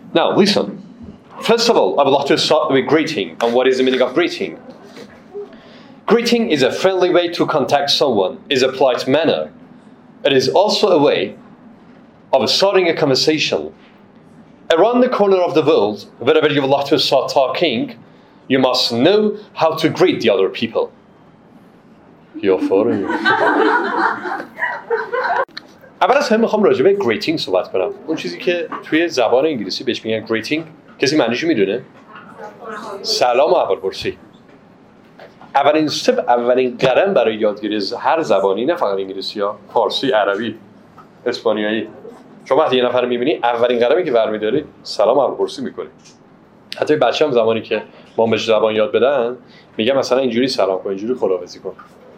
Now, listen. First of all, I would like to start with greeting. And what is the meaning of greeting? Greeting is a friendly way to contact someone. It is a polite manner. It is also a way of starting a conversation. Around the corner of the world, wherever you would like to start talking, you must know how to greet the other people. You're foreign. اول از همه میخوام راجع به greeting صحبت کنم. اون چیزی که توی زبان انگلیسی بهش میگن greeting، کسی معنیشو میدونه؟ سلام و احوالپرسی. اولین قدم برای یادگیری هر زبانی، نه فقط انگلیسی ها، فارسی، عربی، اسپانیایی. شما وقتی یه نفر میبینی اولین قدمی که برمیداری سلام و احوالپرسی میکنی. حتی بچه‌ام زمانی که ما بهش زبان یاد بدن میگم مثلا اینجوری سلام کن، اینجوری خداحافظی کن.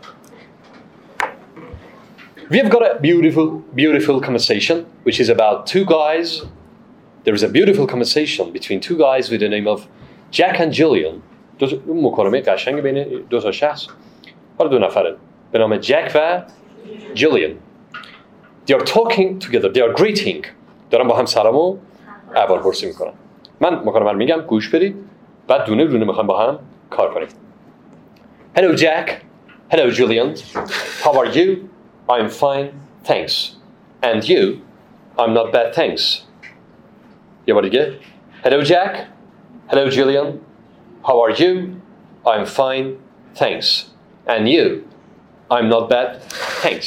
We have got a beautiful conversation which is about two guys. There is a beautiful conversation between two guys with the name of Jack and Jillian. دو مکالمه قشنگ بین دو تا شخص. حالا دو نفره به نام جک و جیلیان. They are talking together. They are greeting. دارن با هم سلام و احوالپرسی میکنن. من مکالمه رو میگم گوش بدید. بعد دونه دونه میخوام با هم کار کنیم. Hello Jack. Hello Jillian. How are you? I'm fine, thanks. And you? I'm not bad, thanks. یه بار دیگه. Hello Jack. Hello Jillian. How are you? I'm fine, thanks. And you? I'm not bad, thanks.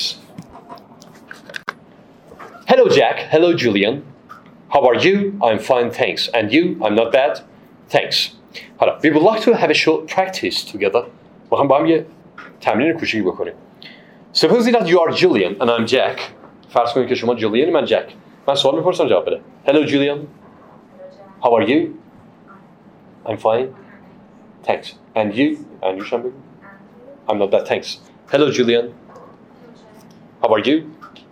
Hello Jack. Hello Julian. How are you? I'm fine, thanks. And you? I'm not bad, thanks. حالا we would like to have a short practice together. میخوام با هم یه تمرین کوچیکی بکنیم. Suppose that you are Julian and I'm Jack. فرض کنید که شما جولیان من جک. من سوال میپرسم جواب بده. Hello Julian. How are you? I'm fine. Thanks. And you? And you شما بگو. I'm not bad, thanks. Hello Julian. How are you?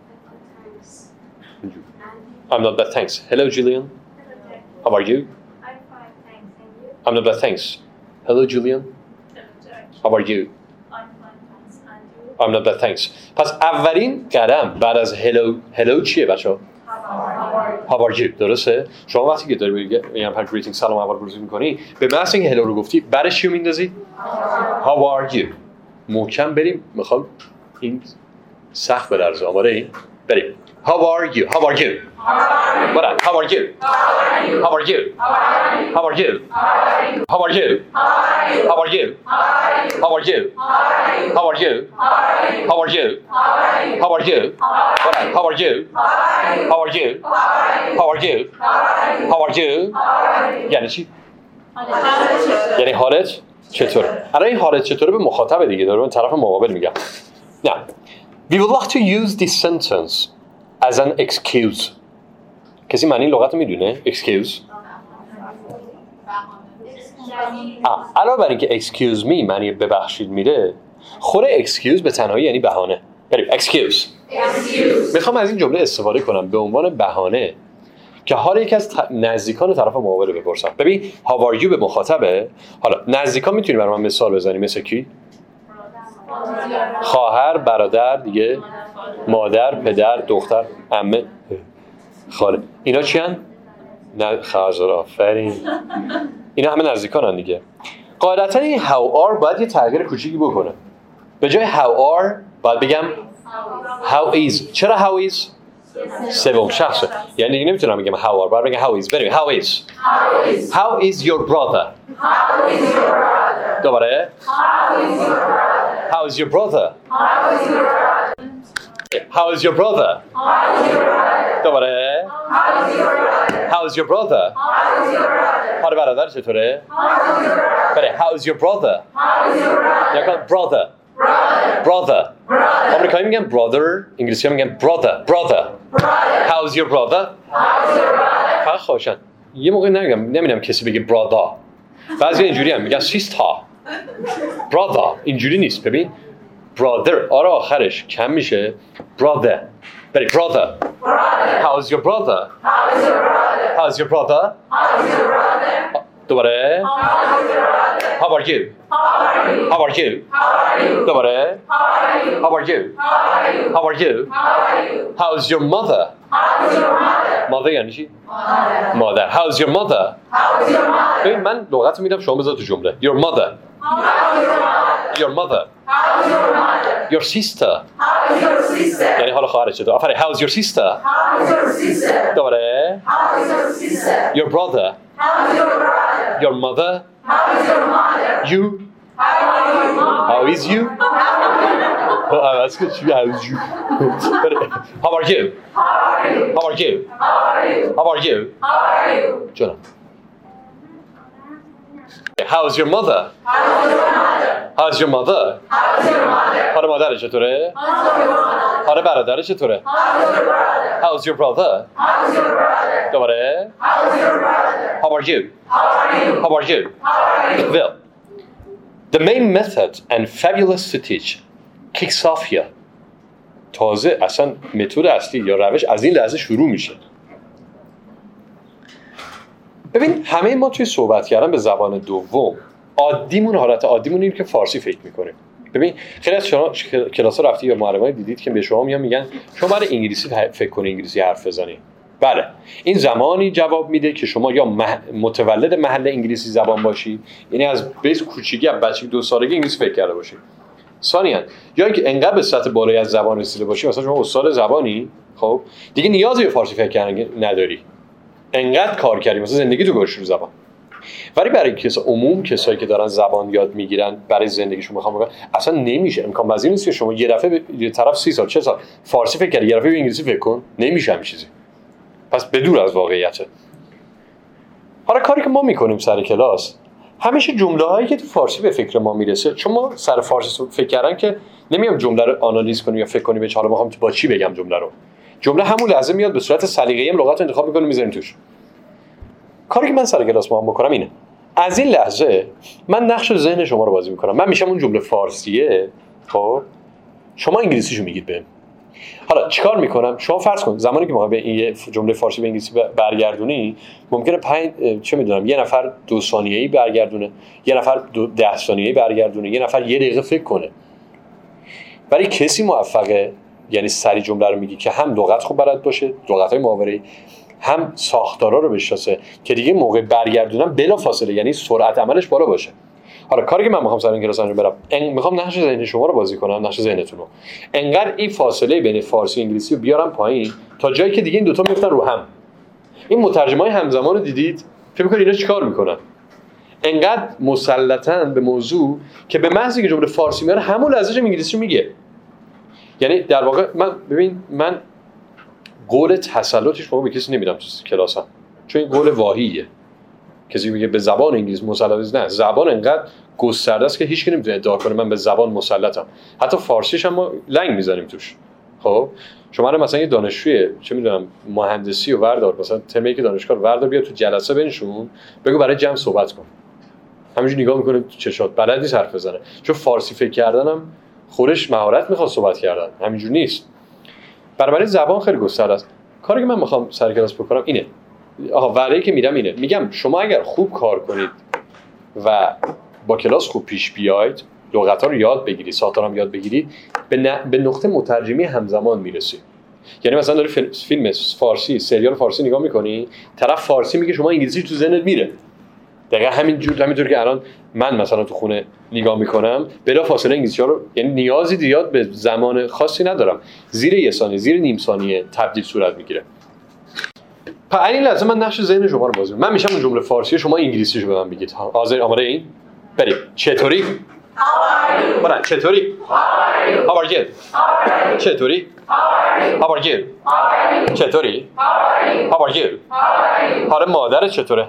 I'm not bad, thanks. Hello Julian. How are you? I'm fine, thanks. And you? I'm not bad, thanks. Hello Julian. How are you? I'm fine, thanks. And you? I'm not bad, thanks. پس اولین قدم بعد از hello چیه بچه‌ها؟ How are you؟ درسته؟ شما وقتی که داری یه نفر greeting سلام احوالپرسی می‌کنی، به محض اینکه hello رو گفتی، بعدش چی میندازی؟ How are you؟ محکم بریم، میخوام این سخت بدرزه. آماده این؟ بریم. How are you? How are you? How are you? How are you? How are you? How are you? How are you? How are you? How are you? How are you? How are you? How are you? How are you? How are you? How are you? یعنی چی؟ یعنی حالت چطوره؟ الان این حالت چطوره به مخاطب دیگه داره، اون طرف مقابل میگم. Now, we would like to use this sentence as an excuse. کسی معنی لغت میدونه؟ excuse. علاوه بر اینکه excuse me معنی ببخشید میده، خود excuse به تنهایی یعنی بهانه. بریم excuse. میخوام از این جمله استفاده کنم به عنوان بهانه که حالا یکی از نزدیکان طرف مقابل بپرسم. ببین how are you به مخاطبه. حالا نزدیکان میتونی برای من مثال بزنی مثل کی؟ خواهر، برادر، دیگه مادر، پدر، دختر، عمه، خاله. اینا چی هن؟ نه خواهر، آفرین. اینا همه نزدیکان هن دیگه. قاعدتا این how are باید یه تغییر کوچیکی بکنه. به جای how are باید بگم how is. چرا how is؟ سوم شخصه. یعنی دیگه نمیتونم بگم how are، باید بگم how is. بریم how is. How is your brother? دوباره How is your brother? How is your brother? دوباره How is your brother? حال برادر چطوره؟ بله How is your brother? یا کن brother. آمریکایی میگن brother، انگلیسی ها میگن brother. How is your brother? فقط خوشن. یه موقع نمیدونم کسی بگه brother. بعضی اینجوری هم میگن sister. brother اینجوری نیست. ببین brother آره آخرش کم میشه brother. بری brother. How is your brother? How is your brother? دوباره How are you? How are you? دوباره How are you? How are you? How is your mother? mother یعنی چی؟ مادر. How's your mother? ببین من لغت میدم شما بذار تو جمله. Your mother. Your mother. Your sister. یعنی حالا خواهرت چطور؟ آفرین. How's your sister? دوباره. Your brother. Your mother. You. How is you? Oh, that's good. How's you? How are you? How are you? How are you? جونم. How's your mother? How's your mother? حالا مادرت چطوره؟ حالا برادرت چطوره؟ How's your brother? دوباره. How are you? How are you? Well, the main method and fabulous to teach kicks off here. تازه اصلا متد اصلی یا روش از این لحظه شروع میشه. ببین همه ما توی صحبت کردن به زبان دوم حالت عادیمون اینه که فارسی فکر میکنیم. ببین خیلی از شما کلاس‌ها رفتی یا معلمای دیدید که به شما میگن شما برای انگلیسی فکر کنی، انگلیسی حرف بزنی. بله این زمانی جواب میده که شما یا متولد محل انگلیسی زبان باشی، یعنی از بیس کوچیکی از بچگی 2 سالگی انگلیسی فکر کرده باشی. ثانیاً یا اینکه انقدر به سطح بالایی از زبان رسیده باشی، مثلا شما استاد زبانی، خب دیگه نیازی به فارسی فکر کردن نداری، انقدر کار کردی مثلا زندگی تو گذاشتی رو زبان. ولی برای کسایی که دارن زبان یاد میگیرن برای زندگیشون میخوام بگم اصلا نمیشه، امکان پذیر نیست که شما یه دفعه یه طرف 30 سال 40 سال فارسی فکر کنی، یه دفعه به انگلیسی فکر کن، نمیشه همین چیزی. پس بدور از واقعیته. حالا کاری که ما میکنیم سر کلاس همیشه جمله هایی که تو فارسی به فکر ما میرسه، چون ما سر فارسی فکر کردن که نمیام جمله رو آنالیز کنیم یا فکر کنیم حالا میخوام با چی بگم جمله همون لحظه میاد به صورت سلیقه‌ای لغت رو انتخاب میکنیم میذاریم توش. کاری که من سر کلاس ما هم بکنم اینه، از این لحظه من نقش ذهن شما رو بازی میکنم. من میشم اون جمله فارسیه، خب شما انگلیسیشو میگید بهم. حالا چیکار میکنم؟ شما فرض کن زمانی که ما به این جمله فارسی به انگلیسی برگردونی ممکنه 1 نفر 2 ثانیه‌ای برگردونه، یه نفر 10 ثانیه‌ای برگردونه، یه نفر 1 دقیقه فکر کنه. ولی کسی موفقه یعنی سری جمله رو میگی که هم لغت خوب بلد باشه، لغت‌های محاوره‌ای، هم ساختارا رو بشناسه که دیگه موقع برگردونم بلا فاصله یعنی سرعت عملش بالا باشه. حالا کاری که من میخوام سر این کلاس انجام بدم، میخوام نقش ذهن شما رو بازی کنم، نقش ذهنتون رو. انقدر این فاصله بین فارسی و انگلیسی رو بیارم پایین تا جایی که دیگه این دوتا میفتن رو هم. این مترجمای همزمان رو دیدید؟ فکر می‌کنید اینا چیکار میکنن؟ انقدر مسلطن به موضوع که به محض اینکه جمله فارسی میاره همون لحظه انگلیسی میگه. یعنی در واقع من قول تسلطش به کسی نمیدم تو کلاسم، چون این قول واهیه. کسی میگه به زبان انگلیسی مسلط نه، زبان انقدر گسترده است که هیچ کی نمیتونه ادعا کنه من به زبان مسلطم. حتی فارسیش هم ما لنگ میزنیم توش. خب شما رو مثلا یه دانشجوی چه میدونم مهندسی و وردار، مثلا ترمی که دانشگاه وردار بیا تو جلسه بنشون بگو برای جمع صحبت کن، همینجوری نگاه میکنه تو چشات، بلد نیست حرف بزنه، چون فارسی فکر کردنم خودش مهارت میخواد صحبت کردن، همینجوری نیست. برای زبان خیلی گسترده است. کاری که من میخوام سر کلاس بکنم اینه، وعده‌ای که میدم اینه، میگم شما اگر خوب کار کنید و با کلاس خوب پیش بیاید، لغت‌ها رو یاد بگیرید، ساختارا رو یاد بگیرید، به نقطه مترجمی همزمان میرسید. یعنی مثلا داری فیلم فارسی، سریال فارسی نگاه میکنی، طرف فارسی میگه شما انگلیسی تو ذهنت میره. دقیقاً همینطور که الان من مثلا تو خونه نگاه میکنم بلا فاصله انگلیسی‌ها رو، یعنی نیازی زیاد به زمان خاصی ندارم، زیر 1 ثانیه زیر نیم ثانیه تبدیل صورت میگیره. پس این لازم من نقش ذهن شما رو بازی کنم. من میشم اون جمله فارسی شما انگلیسیشو به من بگید. حاضر آماده این؟ بریم. چطوری؟ برای چطوری؟ How are you? چطوری؟ How are you? چطوری؟ How are you? حالا مادرت چطوره؟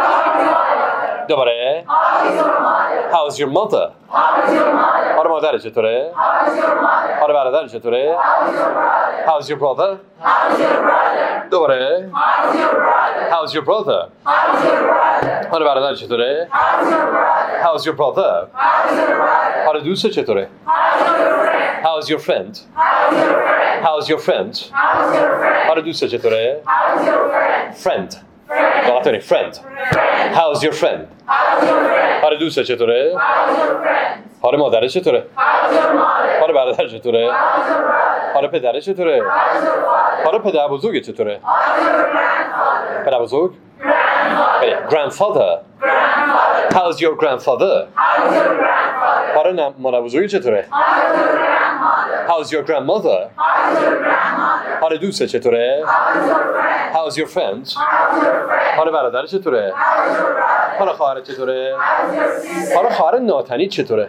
دوباره How's your mother? حالا مادرت چطوره؟ حالا برادرت چطوره؟ How's your brother? دوباره How's your brother? حالا برادرت چطوره؟ How's your brother? حالا دوستت چطوره؟ How's your friend? How's your friend? حالا دوستت چطوره؟ Friend. غلط داری. Friend. How's your friend? حالا دوستت چطوره؟ حالا مادرت چطوره؟ حالا برادرت چطوره؟ حالا پدرت چطوره؟ حالا پدر بزرگ چطوره؟ پدر بزرگ؟ grandfather. How's your grandfather? حالا مادر بزرگ چطوره؟ How's your grandmother? حالا دوسته چطوره؟ How's your friends? حالا برادر چطوره؟ حالا خواهر چطوره؟ حالا خواهر ناتنی چطوره؟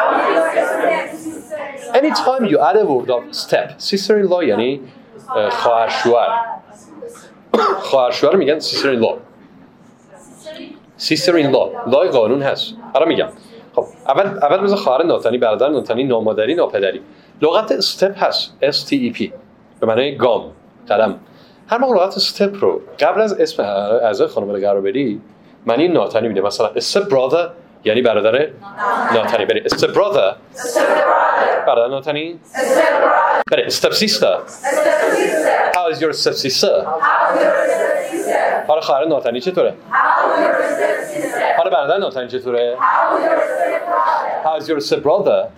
Anytime you add a word of step, sister-in-law یعنی خواهر شوهر. خواهر شوهر میگن sister-in-law. sister-in-law. لای قانون هست. حالا میگم. خب اول بذار خواهر ناتنی، برادر ناتنی، نامادری، ناپدری. لغت استپ هست. S-T-E-P. به معنی گام، قدم. هر موقع لغت استپ رو قبل از اسم اعضای خانواده قرار بدی، معنی ناتنی میده. مثلا step brother یعنی برادر ناتنی. بری step brother برادر ناتنی. بری step sister. How is your step sister? حالا خواهر ناتنی چطوره؟ حالا برادر ناتنی چطوره؟ How is your step brother?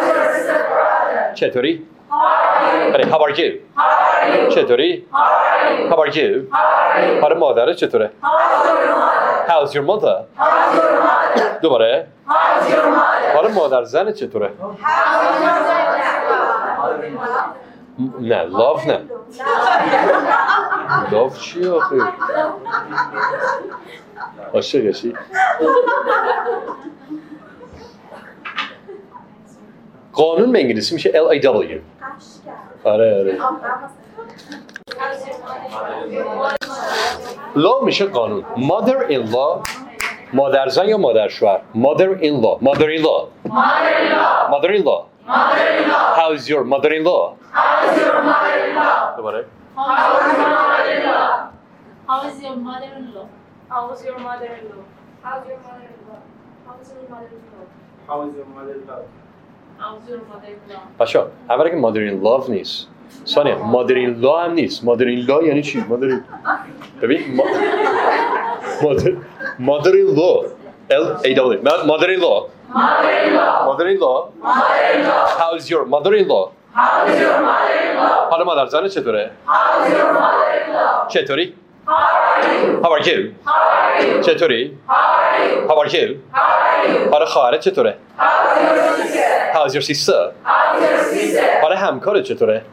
چطوری؟ بری how are you? چطوری؟ How are you? حالا مادر چطوره؟ How's your mother? دوباره حالا مادر زن چطوره؟ نه love نه love چی آخه؟ عاشقشی؟ قانون به انگلیسی میشه LAW. آره law میشه قانون. mother in law مادر زن یا مادر شوهر. mother in law mother in law how is your mother in law دوباره How is your mother-in-law? How's your mother-in-law? How's your mother-in-law? How's your mother-in-law? How's your mother-in-law? How's your mother-in-law? بچه‌ها اولا که mother in love نیست. ثانیه mother in law هم نیست. mother in law یعنی چی؟ ببین mother in law L-A-W mother in law how's your mother in law حالا مادر زن چطوره؟ چطوری؟ How are you? چطوری؟ How are you? حالا خواهرت چطوره؟ How's your sister? حالا همکارت چطوره؟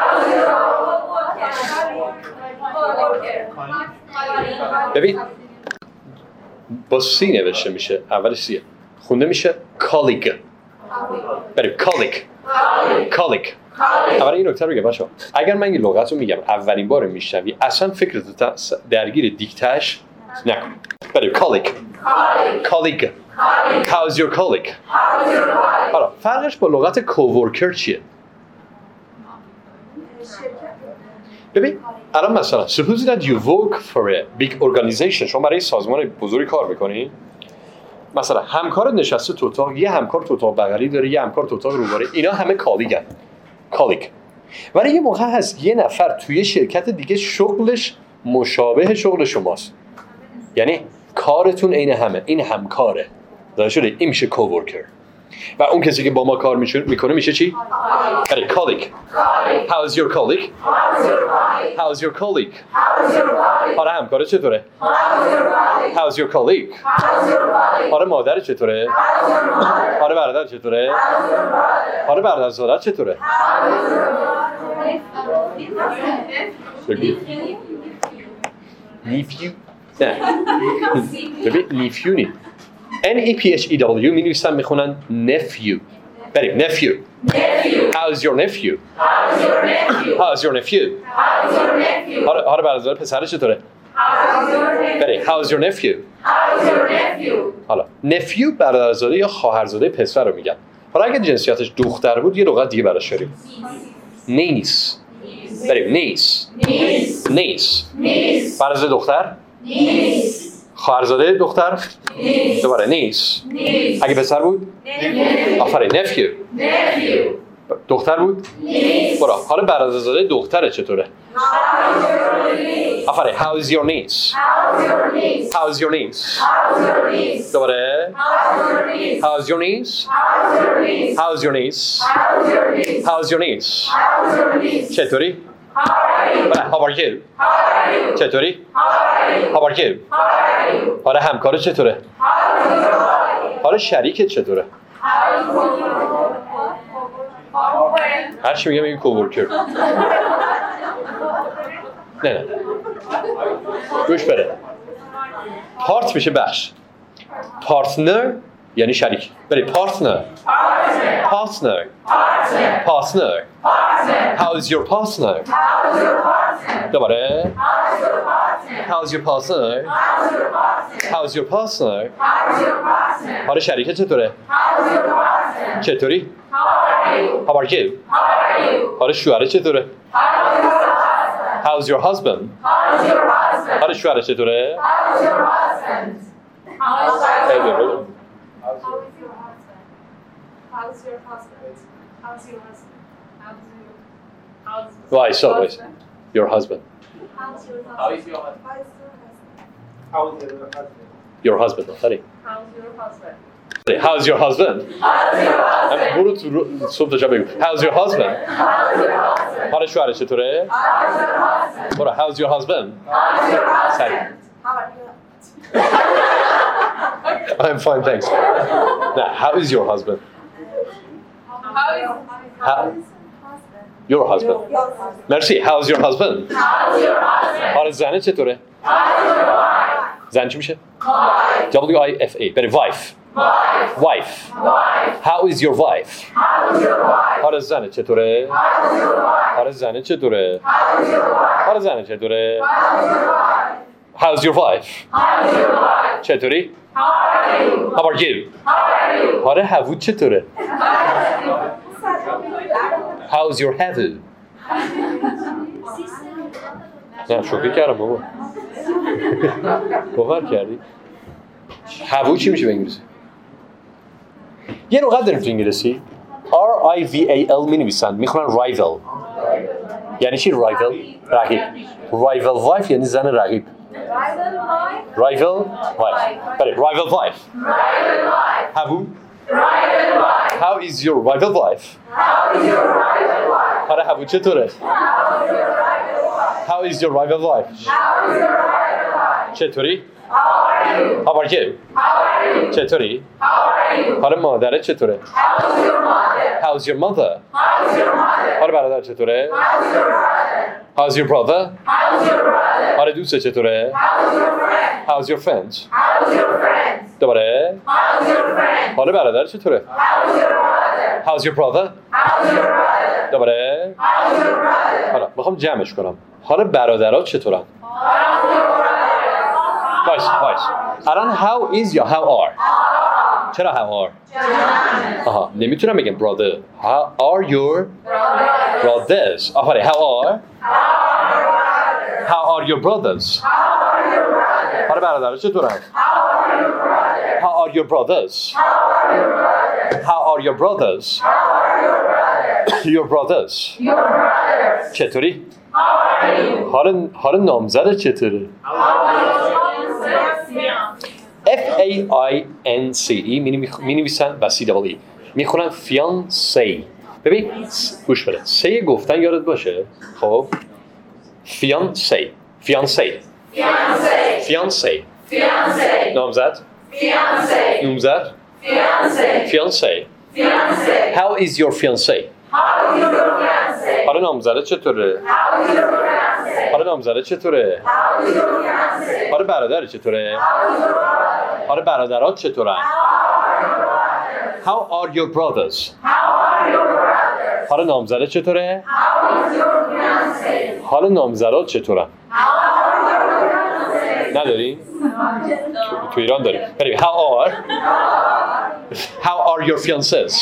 ببین با سی نوشته میشه، اولش سیه، خونده میشه colleague. بریم colleague. اولا این نکته رو بگم بچه‌ها، اگر من این لغت رو میگم اولین بار میشنوی اصلا فکرت درگیر دیکتهش نکن. بریم colleague. How's your colleague? حالا فرقش با لغت coworker چیه؟ ببین الان مثلا suppose that you work for a big organization، شما برای سازمان بزرگی کار میکنی، مثلا همکارت نشسته تو اتاق، یه همکار تو اتاق بغلی داره، یه همکار تو اتاق روبره، اینا همه کالیگن. ولی یه موقع هست یه نفر توی شرکت دیگه شغلش مشابه شغل شماست، یعنی کارتون عین همه، این همکاره، داره شده این میشه کوورکر. و اون کسی که با ما کار میکنه میشه چی؟ colleague. How's your colleague? حالا همکاره چطوره؟ How's your colleague? حالا مادر چطوره؟ حالا برادر چطوره؟ حالا برادرزاده چطوره؟ نیفیو؟ نه ببین نیفیو نی N-E-P-H-E-W می نویسن میخونن nephew. بریم nephew. How's your nephew? حالا برادر پسر چطوره؟ بریم how's your nephew? حالا nephew برادرزاده یا خواهرزاده پسر رو میگن. حالا اگه جنسیتش دختر بود یه لغت دیگه براش داریم. niece. بریم niece. برادرزاده دختر؟ خواهرزاده دختر؟ دوباره نیست. اگه پسر بود؟ آفرین nephew. دختر بود؟ برو. حالا برادرزاده دختره چطوره؟ آفرین how's your niece? دوباره how's your niece? چطوری؟ How are you? چطوری؟ How are you? حالا همکارت چطوره؟ حالا شریکت چطوره؟ هر چی میگم این کوورکر. نه گوش بده. پارت میشه بخش. پارتنر یعنی شریک. بله پارتنر. پارتنر. How is your partner? دوباره. How's your partner? How's your partner? حالا شریکت چطوره؟ چطوری؟ How are you? حالا شوهرت چطوره؟ How's your husband? حالا شوهرت چطوره؟ Why so? Your husband. How is your husband? How is your husband? Your husband. Sorry. How's your husband? How's your husband? برو تو صبح تا بگو. How's your husband? حالا شوهرت چطوره؟ برو. How's your husband? سریع. I'm fine, thanks. Now, how is your husband? Your husband. Merci. How's your husband? حالا زنت چطوره؟ زن چی میشه؟ WIFE. بره wife. How is your wife? حالا زنت چطوره؟ حالا زنت چطوره؟ حالا زنت چطوره؟ How's your wife? چطوری؟ How are you? حالا هوود چطوره؟ How's your head? نه شوخی کردم بابا. باور کردی؟ هوو چی میشه به انگلیسی؟ یه لغت داریم تو انگلیسی RIVAL می نویسن میخونن rival. یعنی چی rival؟ رقیب. rival wife یعنی زن رقیب. rival wife. بله rival wife. هوو How is your rival wife? حالا هوو چطوره؟ How is your rival wife? چطوری؟ How are you? چطوری؟ حالا مادرت چطوره؟ How's your mother? حالا برادر چطوره؟ How's your brother? حالا دوست چطوره؟ How's your friends? دوباره؟ حالا برادر چطوره؟ How's your brother? دوباره؟ حالا میخوام جمعش کنم. حالا برادرات چطورن؟ وایس. الان how is یا how are؟ چرا how are؟ آها نمیتونم بگم brother. How are your brothers؟ آفرین how are؟ How are your brothers؟ حالا برادرات چطورن؟ How are your brothers? How are your brothers? Your brothers. چطوری؟ حالا نامزد چطوره؟ FAINCE می نویسن و CEE میخونن fiancé. ببین گوش بده. سه گفتن یادت باشه. خب fiancé نامزد fiancé. How is your fiancé? حالا نامزدت چطوره؟ حالا نامزدت چطوره؟ حالا برادرت چطوره؟ حالا برادرات چطورن؟ How are your brothers? حالا نامزدت چطوره؟ حالا نامزدات چطورن؟ نداری؟ تو ایران داریم. بریم. How are your fiancés?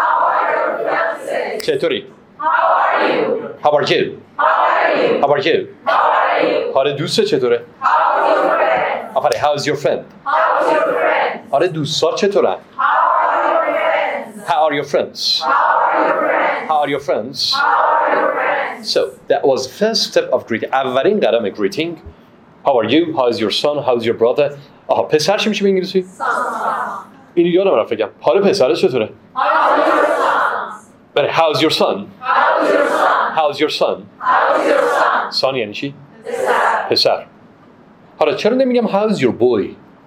چطوری؟ How are you? حالا دوست چطوره؟ آفرین. How's your friend? حالا دوستات چطورن؟ How are your friends? How are your friends? So that was the first step of greeting. اولین قدم greeting. How are you? How is your son? How's your brother? آها پسر چی میشه به انگلیسی؟ اینو یادم رفت بگم. حالا پسرت چطوره؟ بله. How's your son? How's your son? son یعنی چی؟ پسر. حالا چرا نمیگم how's your boy؟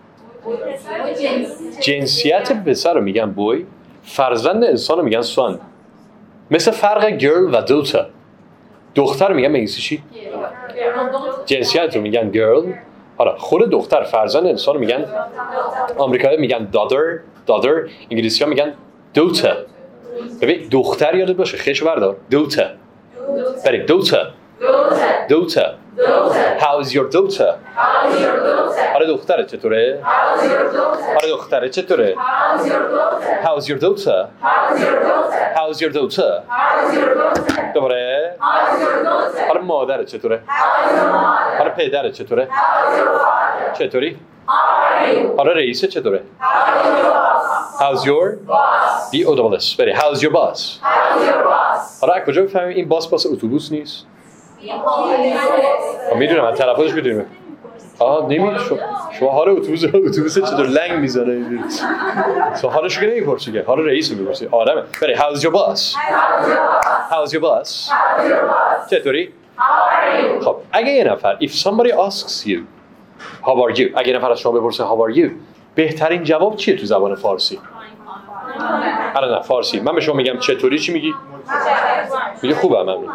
جنسیت پسر رو میگن boy، فرزند انسان رو میگن son. مثل فرق girl و daughter. دختر رو میگن انگلیسی چی؟ جنسیت رو میگن girl. حالا خود دختر فرزند انسان رو میگن، آمریکایی میگن daughter، انگلیسی ها میگن daughter. ببین دختر یادت باشه، خیش بردار. daughter. بریم daughter. How's your daughter? حالا دختره چطوره؟ How's your daughter? دوباره. حالا مادره چطوره؟ حالا پدره چطوره؟ چطوری؟ حالا رئیسه چطوره؟ How's your boss? بری. How's your boss? حالا از کجا بفهمیم این باس اتوبوس نیست؟ میدونم از تلفظش میدونیم. نمیدونم شما حالا اتوبوس چطور لنگ میزنه؟ شما حالشو که نمیپرسی که، حالا رئیس رو میپرسی. آدمه. بری. How's your boss? چطوری؟ خب اگه یه نفر if somebody asks you how are you، اگه نفر از شما بپرسه how are you، بهترین جواب چیه تو زبان فارسی؟ نه فارسی. من به شما میگم چطوری، چی میگی؟ میگه خوبه. ممنون.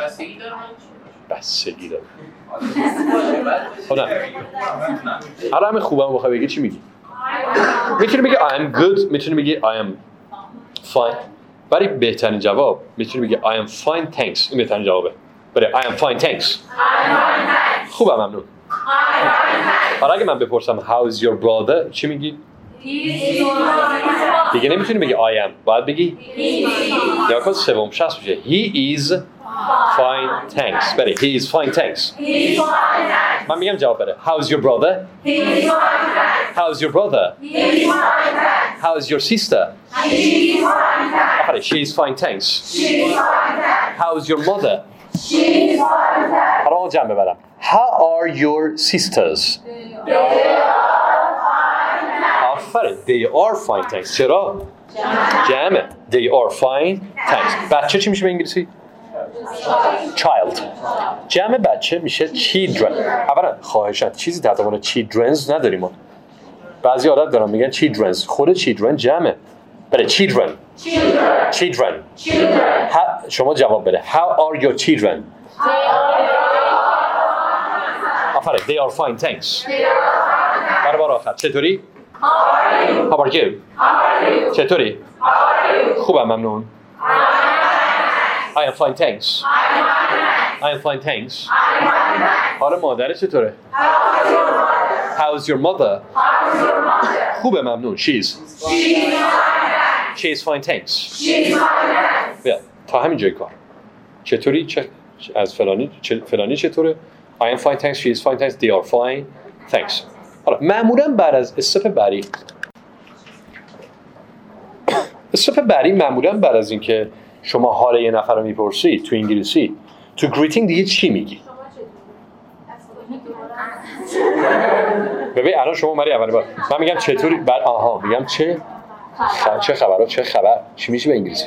بستگی داره. خب نه. همه خوبم بخوای بگی چی میگی؟ میتونی بگی I am good، میتونی بگی I am fine. ولی بهترین جواب میتونی بگی I am fine thanks. این بهترین جوابه. ولی I am fine thanks. خوبه ممنون. حالا اگه من بپرسم how's your brother چی میگی؟ دیگه نمیتونی بگی I am، باید بگی یا کن سوم شخص میشه he is fine thanks. بله he is fine thanks. من میگم جواب بده how's your brother? How's your brother? How's your sister? she is fine thanks. How's your mother? حالا جمع ببرم how are your sisters? آفرین they are fine thanks. چرا؟ جمعه they are fine thanks. بچه چی میشه به انگلیسی؟ child. جمع بچه میشه children. اولا خواهشاً چیزی تحت عنوان children's نداریم ما. بعضی عادت دارن میگن children's، خود children جمعه. بله children. شما جواب بده how are your children? آفرین they are fine thanks. برای بار آخر چطوری؟ How are you? چطوری؟ خوبم ممنون. I am fine thanks. حالا مادر چطوره؟ How's your mother? خوبه ممنون. She's fine thanks. بیا تا همین جای کار. چطوری؟ از فلانی چطوره؟ I am fine thanks. She is fine thanks. They are fine. Thanks. حالا معمولاً بعد از استپ بعدی معمولاً بعد از اینکه شما حال یه نفر رو میپرسی تو انگلیسی، تو گریتینگ دیگه چی میگی؟ ببین الان شما اومدی اول بار من میگم چطوری، بعد میگم چه خبر چی میشه به انگلیسی؟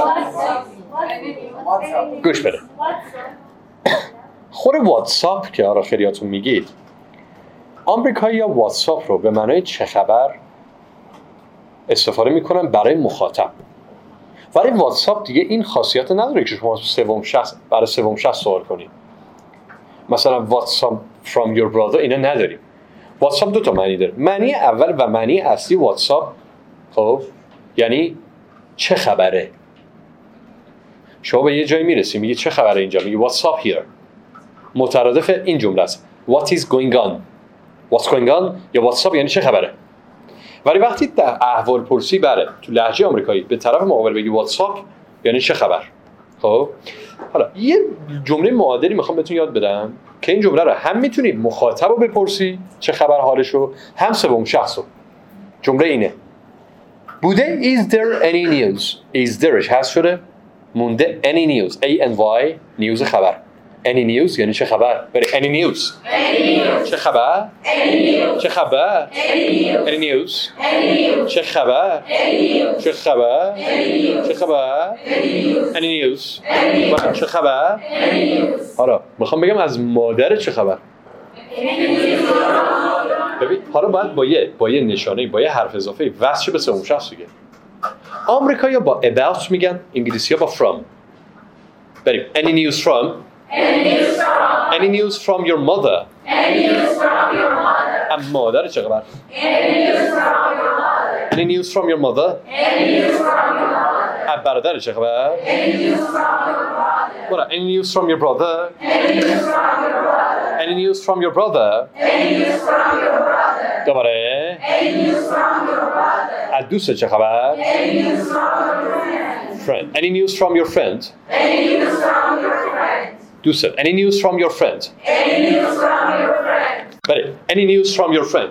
گوش بده. خود واتساپ که آره خیلیاتون میگید، آمریکایی‌ها واتساپ رو به معنای چه خبر استفاده میکنن برای مخاطب. ولی واتساپ دیگه این خاصیت نداره که شما برای سوم شخص سوال کنید. مثلا واتساپ from your brother اینا نداریم. واتساپ دو تا معنی داره. معنی اول و معنی اصلی واتساپ خب یعنی چه خبره. شما به یه جایی میرسی میگی چه خبره اینجا، میگی واتساپ here. مترادف این جمله است what is going on. what's going on یا واتساپ یعنی چه خبره. ولی وقتی در احوال پرسی تو لهجه آمریکایی به طرف مقابل بگی واتساپ یعنی چه خبر. خب حالا یه جمله معادلی میخوام بهتون یاد بدم که این جمله رو هم میتونی مخاطب رو بپرسی چه خبر حالشو، هم سوم شخص رو. جمله اینه بوده is there any news. is thereش هست شده مونده any news. A-N-Y news خبر. any news یعنی چه خبر؟ برای any news. چه خبر؟ چه خبر؟ any news. چه خبر؟ چه خبر؟ چه خبر؟ any news. چه خبر؟ حالا میخوام بگم از مادر چه خبر؟ ببین حالا باید با یه نشانه، با یه حرف اضافه وصل به سوم شخص دیگه. آمریکایی‌ها با about میگن، انگلیسی‌ها با from. بریم any news from. Any news from your mother. از مادر چه خبر؟ Any news from your mother. از برادر چه خبر؟ Any news from your brother. Any news from your brother. دوباره از دوست چه خبر؟ Friend. Any news from your friend. دوست. Any news from your friend. بله. Any news from your friend.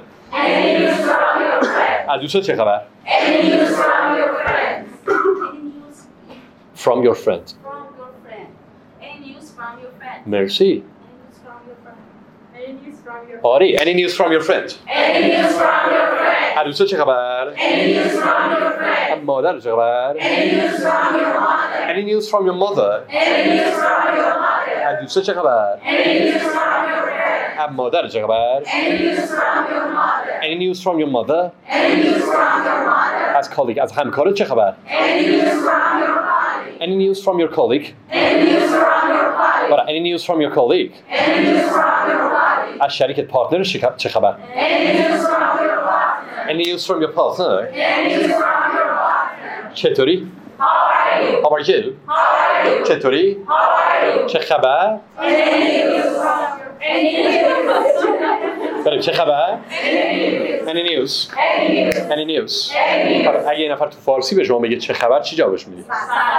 از دوست چه خبر؟ From your friend. مرسی. آری. Any news from your friend. از دوست چه خبر؟ از مادر چه خبر؟ Any news from your mother. از دوست چه خبر؟ از مادر چه خبر؟ Any news from your mother. از colleague، از همکار چه خبر؟ Any news from your colleague. Any news from your colleague. از شریکت پارتنر چه خبر؟ Any news from your partner. چطوری؟ How are you? چطوری؟ چه خبر؟ چه خبر؟ Any news. Any news. اگه یه نفر تو فارسی به شما بگه چه خبر چی جوابش میدی؟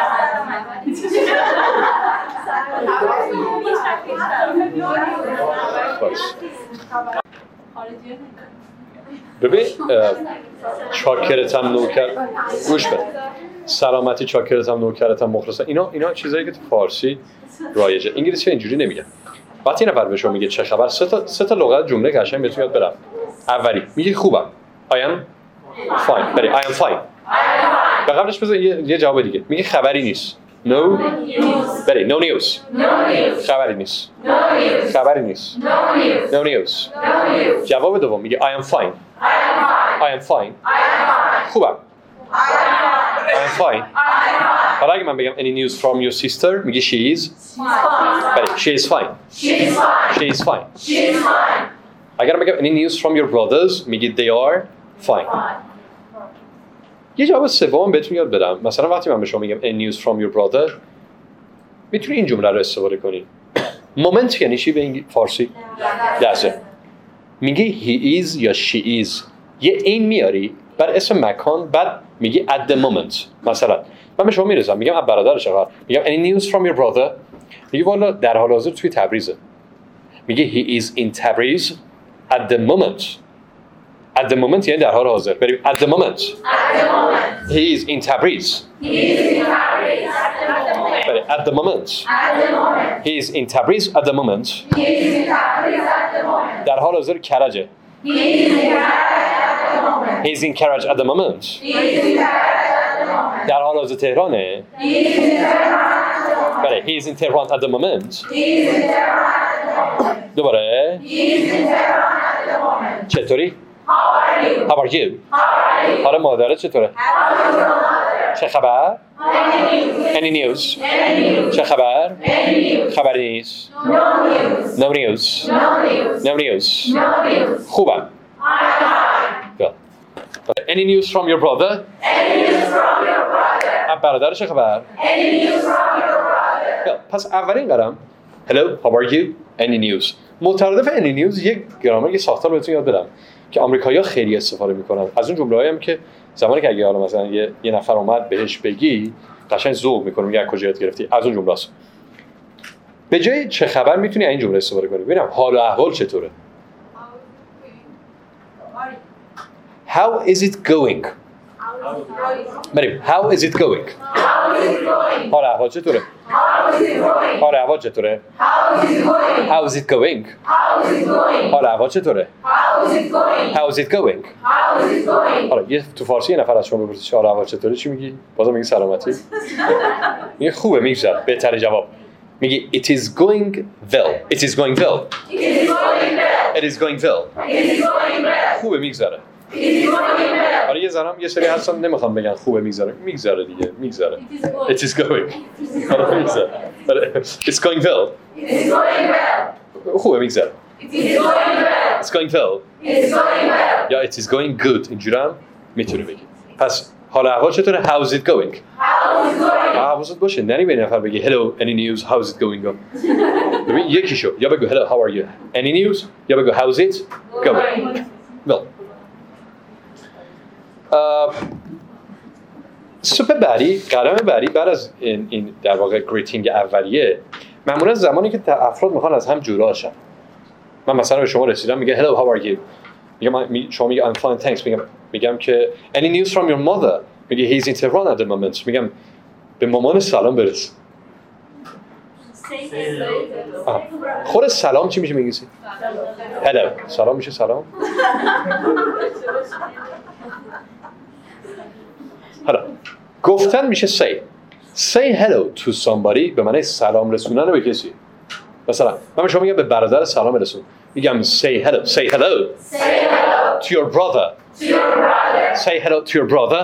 ببین چاکرتم نوکر گوش بده سلامتی چاکرتم نوکرتم مخلصم اینا چیزایی که تو فارسی رایجه. انگلیسی اینجوری نمیگن. وقتی یه نفر به شما میگه چه خبر سه تا لغت جمله قشنگ بهتون یاد بدم. اولی میگه خوبم I am fine. بله I am fine. و قبلش بذار یه جواب دیگه میگه خبری نیست. No بله no news. خبری نیست. خبری نیست. No news. جواب دوم میگه I am fine. I am fine. خوبم. I am fine. حالا اگه من بگم any news from your sister میگه she is. بله she is fine. She is fine. اگر من بگم any news from your brothers میگه they are fine. یه جواب سوم بهتون یاد بدم. مثلا وقتی من به شما میگم any news from your brother میتونی این جمله رو استفاده کنی. مومنت یعنی چی به فارسی؟ لحظه. میگه he is یا she is. یه این میاری بر اسم مکان بعد میگه at the moment. مثلا من به شما میرسم میگم برادر چه خبر؟ میگم any news from your brother. میگه والا در حال حاضر توی تبریزه. میگه he is in Tabriz at the moment. At the moment یعنی در حال حاضر. بریم at the moment. He is in Tabriz. At the moment. He is in Tabriz at the moment. در حال حاضر کرجه. He is in Karaj at the moment. در حال حاضر تهرانه. بله he is in Tehran at the moment. دوباره چطوری؟ How are you? حالا مادرت چطوره؟ چه خبر؟ Any news? چه خبر؟ خبری نیست. No news. No news. خوبم. Any news from your brother? برادر چه خبر؟ پس اولین قدم Hello, how are you? Any news. مترادف any news یک گرامر یه ساختار بهتون یاد بدم که آمریکایی‌ها خیلی استفاده میکنن. از اون جمله‌هایی هم که زمانی که اگه حالا مثلا یه نفر اومد بهش بگی قشنگ ذوق میکنه میگه از کجا یاد گرفتی؟ از اون جمله است. به جای چه خبر میتونی این جمله استفاده کنی. ببینم حال و احوال چطوره؟ How is it going? بریم. How is it going? حال احوال چطوره؟ حال احوال چطوره؟ How's it going? حال احوال چطوره؟ How's it going? حالا یه تو فارسی یه نفر از شما بپرسه حال احوال چطوره چی میگی؟ بازم میگی سلامتی؟ میگه خوبه میگذره بهتر جواب میگی it is going well. It is going well. It is going well. خوبه میگذره. آره یه زنم یه سری هستن نمیخوام بگن خوبه میگذره دیگه میگذره. It is going. آره میگذره. It's going well. خوبه میگذره. It's going well. یا it is going good اینجورم میتونی بگی. پس حال احوال چطوره؟ How's it going? حواست باشه نری به نفر بگی hello any news how's it going ببین یکی شو یا بگو hello how are you any news یا بگو how's it going well سوپ بعدی قدم بعدی بعد از این در واقع گریتینگ اولیه معمولا زمانی که افراد میخوان از هم جدا شن من مثلا به شما رسیدم میگه hello how are you میگم شما میگه I'm fine thanks میگم که any news from your mother میگه he's in Tehran at the moment میگم به مامان سلام برس خود سلام چی میشه میگیسی؟ hello سلام میشه سلام؟ حالا گفتن میشه say hello to somebody به معنی سلام رسوندن به کسی مثلا من به شما میگم به برادر سلام برسون میگم say hello to your brother say hello to your brother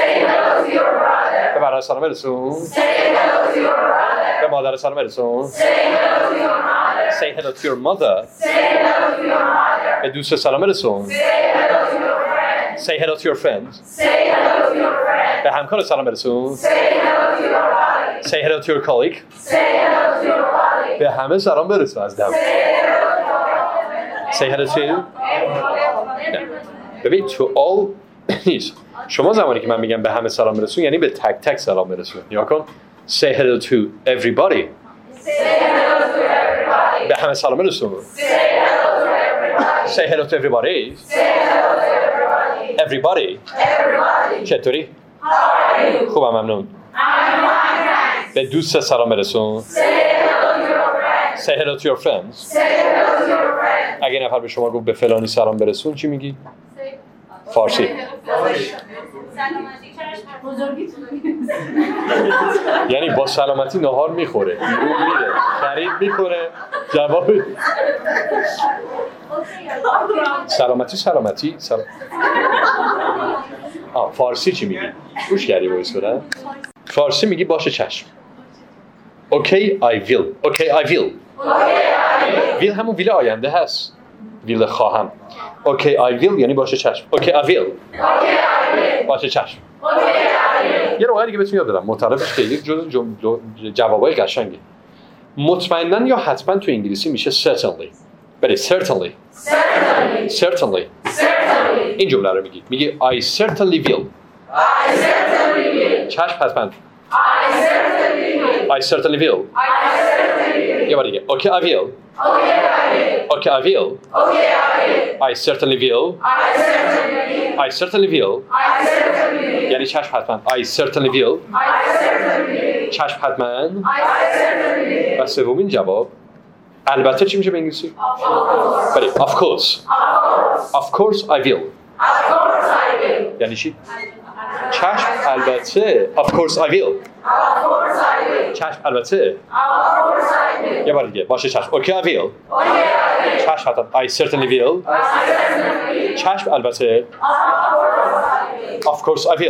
به برادر سلام برسون به مادر سلام برسون say hello to your mother به دوست سلام برسون say hello to your friends به همکار سلام برسون say hello to your colleague به همه سلام برسون از دم say hello to ببین to all نیست شما زمانی که من میگم به همه سلام برسون یعنی به تک تک سلام برسون یا کن say hello to everybody به همه سلام برسون say hello to everybody everybody چطوری؟ خوبم ممنون به دوست سلام برسون say hello to your friends اگه نفر به شما گفت به فلانی سلام برسون چی میگی؟ فارسی یعنی با سلامتی نهار میخوره بیرون میره خرید میکنه جواب سلامتی فارسی چی میگی؟ گوش کردی باید کنه فارسی میگی باشه چشم اوکی I will ویل همون ویل آینده هست ویل خواهم اوکی I will یعنی باشه چشم اوکی I will باشه چشم یه روایت دیگه بهتون یاد بدم مطالبش خیلی جز جوابای قشنگه مطمئناً یا حتما تو انگلیسی میشه certainly بله certainly این جمله رو میگی I certainly will چشم حتما I certainly will یه بار دیگه اوکی I will I certainly will یعنی چشم حتما I certainly will چشم حتما و سومین جواب البته چی میشه به انگلیسی؟ بله of course I will یعنی چی؟ چشم البته of course I will چشم البته یه بار دیگه باشه چشم اوکی I will چشم حتما I certainly will چشم البته of course I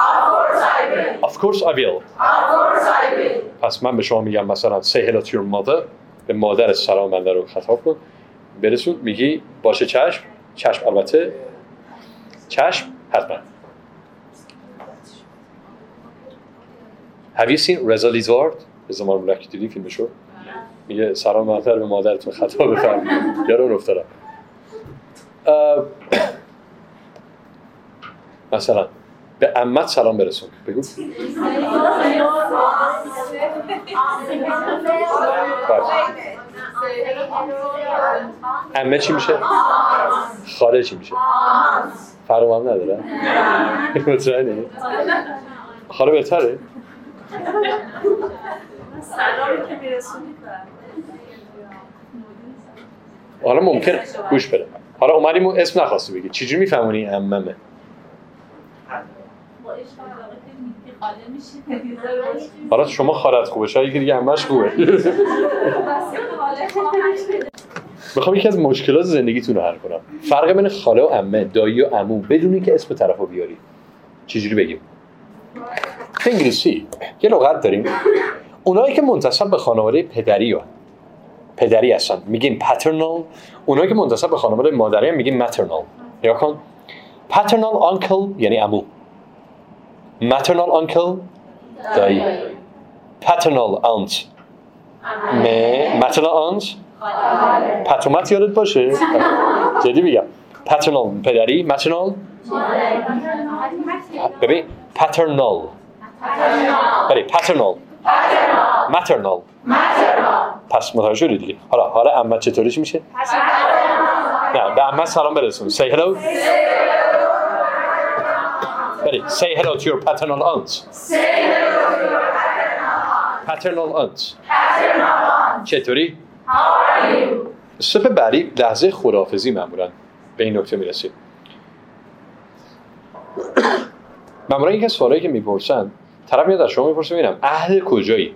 will پس من به شما میگم مثلا say hello to your mother به مادر سلام بنده رو خطاب کن برسون میگی باشه چشم البته چشم حتما Have you seen رضا لیزوارد؟ رضا مارمولک دیدی فیلمشو؟ میگه سلام برادر به مادرتون خطاب بفرمایید یارو افتادم مثلا به عمت سلام برسون بگو عمه چی میشه؟ خاله چی میشه؟ فرق هم نداره؟ مطمئنی؟ خاله بهتره؟ سلامی که میرسونی حالا ممکن گوش بده. حالا اومدیم اسم نخواستی بگی. چجوری میفهمونی عممه؟ با اشتباهی که خاله میشه. حالا شما خالت خوبه، شاید یکی دیگه عمش خوبه. میخوام یکی از مشکلات زندگیتون رو حل کنم. فرق بین خاله و عمه، دایی و عمو بدون اینکه اسم طرفو بیاری. چجوری بگیم؟ تو انگلیسی یه لغت داریم. اونایی که منتسب به خانواده پدری هستن میگیم paternal. اونایی که منتسب به خانواده مادری هم میگیم maternal. یا کن paternal uncle یعنی عمو. maternal uncle دایی. paternal aunt maternal aunt پترومت یادت باشه. جدی بگم paternal پدری، maternal ببین paternal ببین paternal maternal پس متوجه شدی دیگه. حالا عمه چطوریش میشه؟ نه به عمه سلام برسون. say hello. ببین say hello to your paternal aunt. paternal aunt. چطوری؟ صفحه بعدی لحظه خداحافظی معمولا به این نکته میرسیم. معمولا یک از سوالایی که میپرسن طرف میاد از شما میپرسه ببینم اهل کجایی؟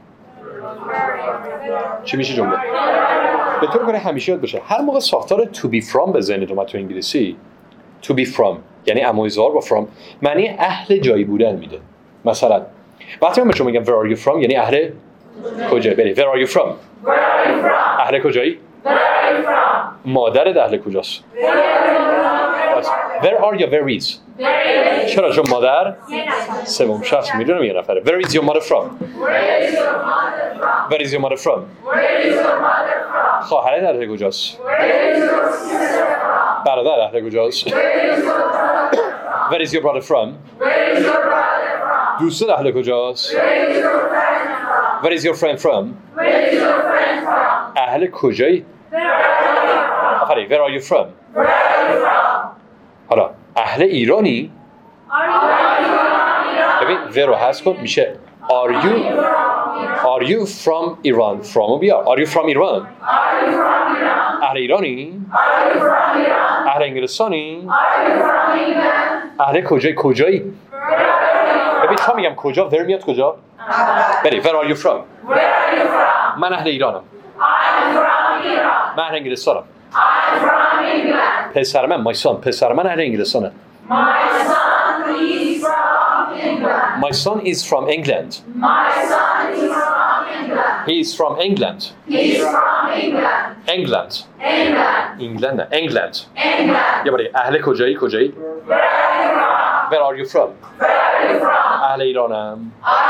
چی میشه جمله؟ به طور کلی همیشه یاد باشه هر موقع ساختار to be from به ذهنت اومد تو انگلیسی to be from یعنی عمویزار با from معنی اهل جایی بودن میده. مثلا وقتی من به شما میگم where are you from یعنی اهل کجایی؟ بری where are you from؟ اهل کجایی؟ مادرت اهل کجاست؟ where are your berries؟ چرا چون مادر سوم شخص میدونم یه نفره. where is your mother from؟ where is your mother from؟ خواهرت اهل کجاست؟ برادر اهل کجاست؟ where is your brother from؟ دوستت اهل کجاست؟ where is your friend from؟ اهل کجایی؟ آفرین. where are you from؟ حالا اهل ایرانی؟ ببین where رو حذف کن میشه are you from Iran؟ from رو بیار. are you from Iran؟ اهل ایرانی؟ اهل انگلستانی؟ اهل کجایی؟ ببین تا میگم کجا where میاد کجا؟ بری where are you from؟ من اهل ایرانم. من اهل انگلستانم. پسر من پسر من اهل انگلستانه. My son is from England. He is from England. England. یه باری اهل کجایی؟ Where are you from؟ اهل ایرانم.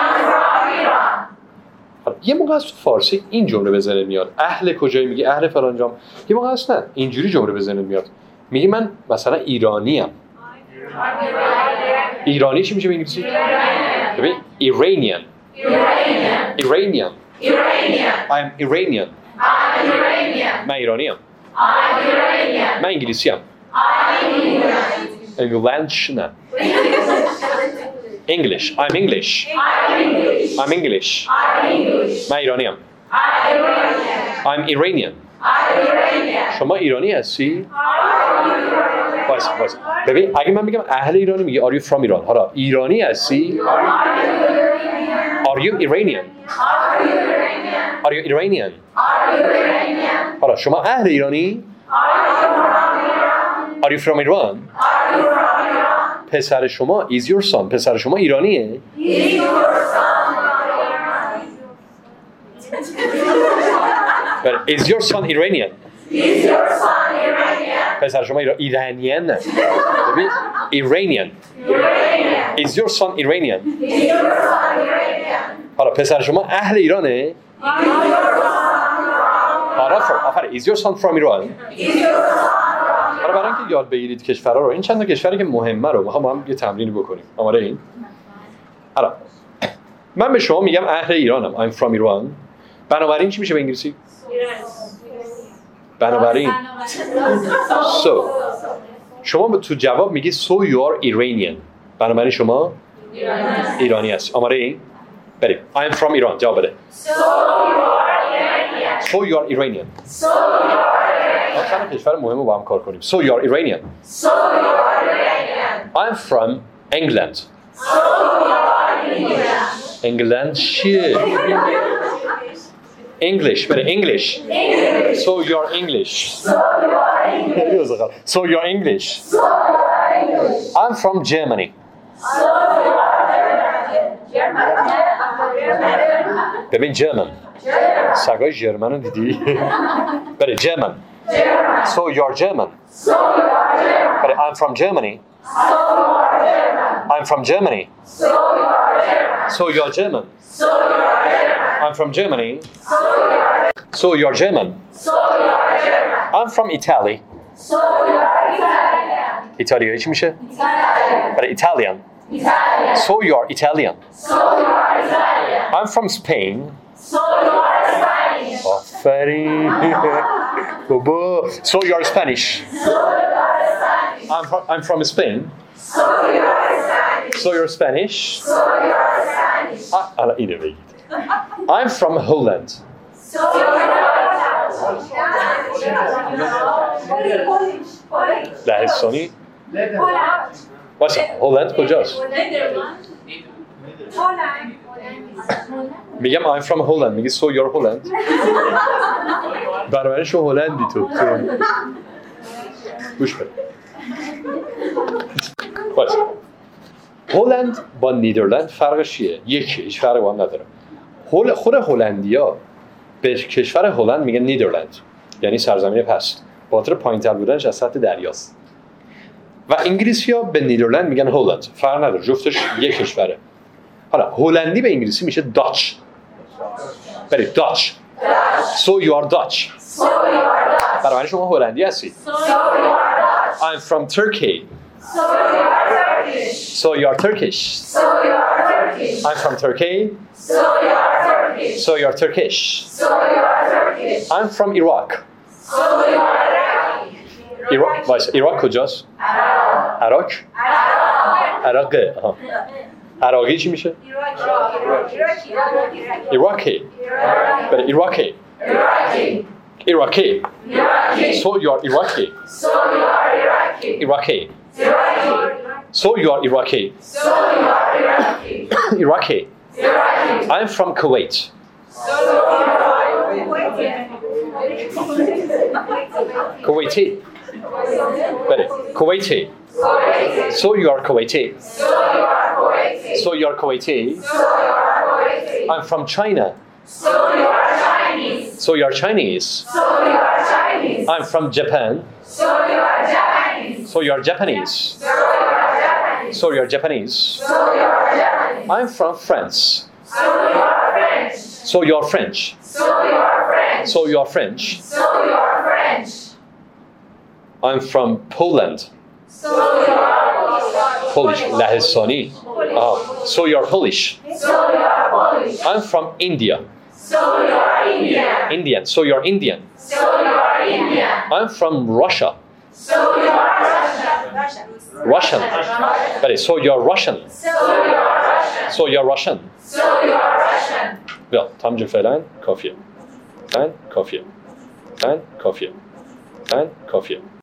یه موقع از فارسی این جمله به ذهنت میاد اهل کجایی میگی اهل فلان جام. یه موقع هست نه اینجوری جمله به ذهنت میاد میگی من مثلا ایرانیم. ایرانی چی میشه به انگلیسی؟ ببین Iranian. I am Iranian. من ایرانیم. من انگلیسیم. English نه English. I'm English. من ایرانیم. I'm Iranian. شما ایرانی هستی؟ باشه. ببین اگه من بگم اهل ایرانی میگی are you from Iran؟ حالا ایرانی هستی؟ Are you Iranian؟ حالا شما اهل ایرانی؟ Are you from Iran؟ پسر شما is your son پسر شما ایرانیه؟ Is your son Iranian؟ پسر شما ایرانیان نه ببین Iranian. Is your son Iranian؟ حالا پسر شما اهل ایرانه؟ آفرین. Is your son from Iran؟ حالا برای اینکه یاد بگیرید کشورها رو این چند تا کشوری که مهمه رو میخوام با هم یه تمرین بکنیم. آماده این؟ حالا من به شما میگم اهل ایرانم I'm from Iran. بنابراین چی میشه به انگلیسی؟ بنابراین so شما تو جواب میگی so you are Iranian. بنابراین شما ایرانی هستی. آماده این؟ بریم. I am from Iran. جواب بده. So you are Iranian. ما چند کشور مهم رو با هم کار کنیم. So you are Iranian. I am from England. England چیه؟ English. بده English. So you are English. So you are English. I'm from Germany. ببین German. سگای جرمن رو دیدی؟ بله German. So you're German. بله I'm from Germany. I'm from Germany. So you're German. I'm from Germany. So you're German. I'm from Italy. ایتالیایی چی میشه؟ بله Italian. So you're Italian. I'm from Spain. آفرین. بابا. So you're Spanish. I'm from Spain. So you're Spanish. الان اینو بگید. I'm from Holland. لهستانی؟ باشه هلند کجاست؟ میگم I'm from Holland. میگی so you're Holland. برای شو هلندی تو. گوش بده. باشه. هلند با نیدرلند فرقش چیه؟ یکی، هیچ فرقی با هم نداره. خود هلندیا به کشور هلند میگن نیدرلند، یعنی سرزمین پست، با خاطر پایین‌تر بودنش از سطح دریاست. و انگلیسی‌ها به نیدرلند میگن هلند، فرق نداره، جفتش یک کشوره. حالا هلندی به انگلیسی میشه داچ. برید داچ. So you are Dutch. برای شما هلندی هستی. I'm from Turkey. So you are Turkish. I'm from Turkey. So you are Turkish. I'm from Iraq. Iraq کجاست؟ عراق. عراقه. عراقی چی میشه؟ Iraqi. But Iraqi. Iraqi. So you are Iraqi. Iraqi. So you are Iraqi. Iraqi. I'm from Kuwait. Kuwaiti. Better. Kuwaiti. So you are Kuwaiti. So you are Kuwaiti. I'm from China. So you are Chinese. I'm from Japan. So you are Japanese. So you are Japanese. I'm from France. So you are French. So you are French. I'm from Poland. Polish. لهستانی. So you are Polish. I'm from India. Indian. So you are Indian. I'm from Russia. Russian. So you are Russian. So you are Russian. Well, tamcı falan kafiye. Ben kafiye. Ben kafiye. Ben kafiye.